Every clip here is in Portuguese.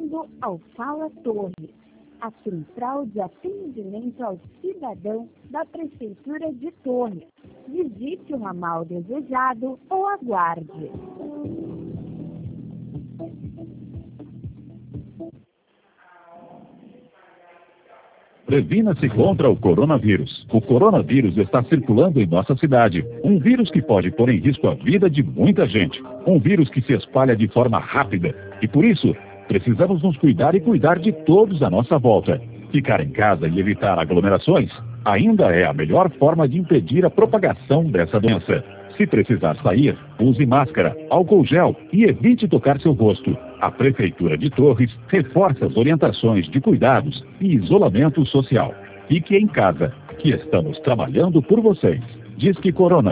Bem-vindo ao Fala Torre, a central de atendimento ao cidadão da Prefeitura de Torres. Visite o ramal desejado ou aguarde. Previna-se contra o coronavírus. O coronavírus está circulando em nossa cidade. Um vírus que pode pôr em risco a vida de muita gente. Um vírus que se espalha de forma rápida. E por isso, precisamos nos cuidar e cuidar de todos à nossa volta. Ficar em casa e evitar aglomerações ainda é a melhor forma de impedir a propagação dessa doença. Se precisar sair, use máscara, álcool gel e evite tocar seu rosto. A Prefeitura de Torres reforça as orientações de cuidados e isolamento social. Fique em casa, que estamos trabalhando por vocês. Disque Corona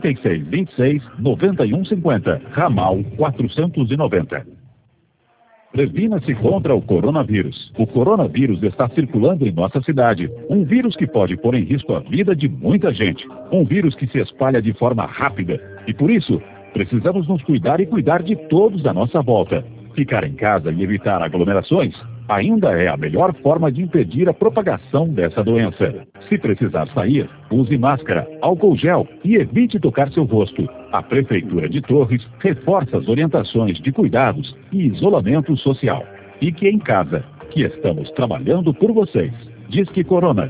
3626-9150, ramal 490. Previna-se contra o coronavírus. O coronavírus está circulando em nossa cidade. Um vírus que pode pôr em risco a vida de muita gente. Um vírus que se espalha de forma rápida. E por isso, precisamos nos cuidar e cuidar de todos à nossa volta. Ficar em casa e evitar aglomerações ainda é a melhor forma de impedir a propagação dessa doença. Se precisar sair, use máscara, álcool gel e evite tocar seu rosto. A Prefeitura de Torres reforça as orientações de cuidados e isolamento social. Fique em casa, que estamos trabalhando por vocês. Disque Corona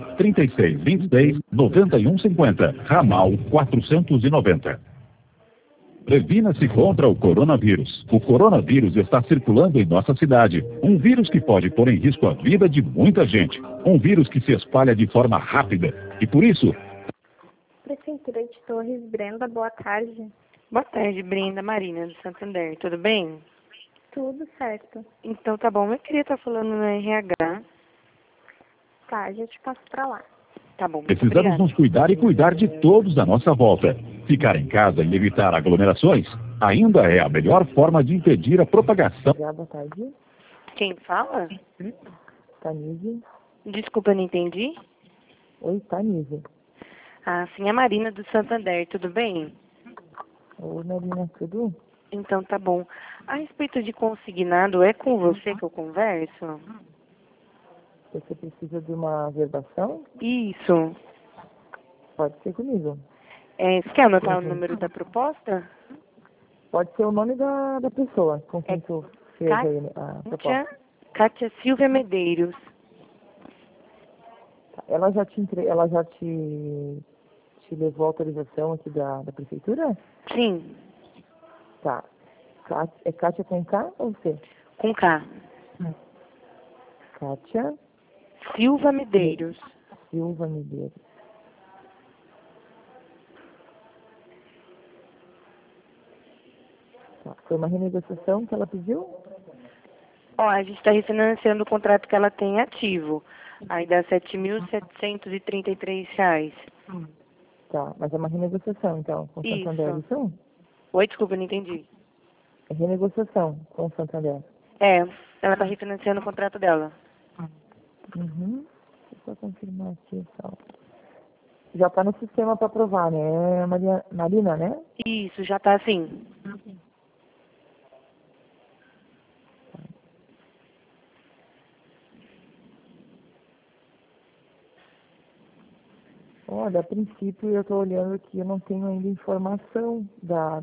3626-9150, ramal 490. Previna-se contra o coronavírus. O coronavírus está circulando em nossa cidade. Um vírus que pode pôr em risco a vida de muita gente. Um vírus que se espalha de forma rápida. E por isso... Prefeitura de Torres, Brenda, boa tarde. Boa tarde, Brenda, Marina, do Santander. Tudo bem? Tudo certo. Então tá bom. Eu queria estar falando no RH. Tá, já te passo pra lá. Tá bom. Precisamos nos cuidar e cuidar de todos à nossa volta. Ficar em casa e evitar aglomerações ainda é a melhor forma de impedir a propagação. Boa tarde. Quem fala? Tanise. Desculpa, eu não entendi. Oi, Tanise. Ah, sim, a Marina do Santander. Tudo bem? Oi, Marina, tudo? Então tá bom. A respeito de consignado, é com você que eu converso? Você precisa de uma verbação? Isso. Pode ser comigo. Você quer anotar o número da proposta? Pode ser o nome da pessoa com quem tu fez aí a proposta. Kátia Silvia Medeiros. Ela já te levou a autorização aqui da prefeitura? Sim. Tá. É Kátia com K ou C? Com K. Kátia Silva Medeiros. Silva Medeiros. Tá. Foi uma renegociação que ela pediu? Ó, a gente está refinanciando o contrato que ela tem ativo. Aí dá R$ 7.733. Tá, mas é uma renegociação, então, com o Santander, isso? Oi, desculpa, eu não entendi. É renegociação com o Santander. Ela está refinanciando o contrato dela. Uhum. Deixa eu só confirmar aqui, só. Já está no sistema para aprovar, né, Marina, né? Isso, já está assim. Olha, a princípio eu estou olhando aqui, eu não tenho ainda informação da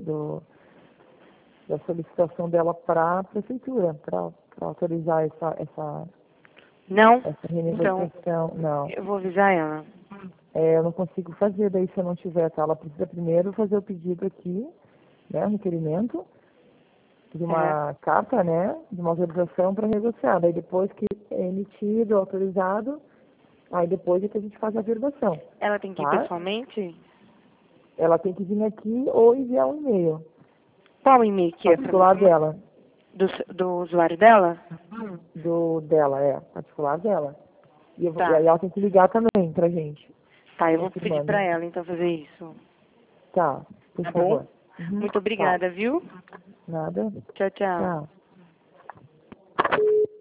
solicitação dela para a prefeitura, para autorizar essa renegociação. Então, não. Eu vou avisar ela. Eu não consigo fazer, daí se eu não tiver, tá? Ela precisa primeiro fazer o pedido aqui, né, um requerimento de uma carta, né, de uma autorização para negociar. Daí depois que é emitido, autorizado, aí depois é que a gente faz a verbação. Ela tem que ir pessoalmente? Ela tem que vir aqui ou enviar um e-mail. Qual e-mail que é? Particular dela. Do usuário dela? Dela, particular dela. E aí ela tem que ligar também pra gente. Tá, eu vou pedir pra ela então fazer isso. Tá, por favor. Muito obrigada, viu? Nada. Tchau, tchau. Tchau.